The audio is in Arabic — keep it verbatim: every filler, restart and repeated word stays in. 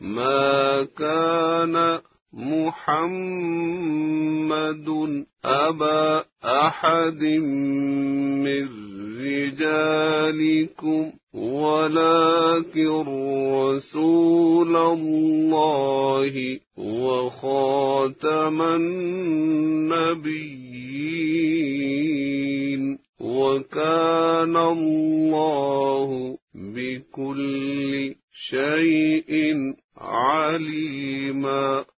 ما كان محمد أبا أحد من رجالكم ولكن رسول الله وخاتم النبيين وكان الله بكل شيء عليما.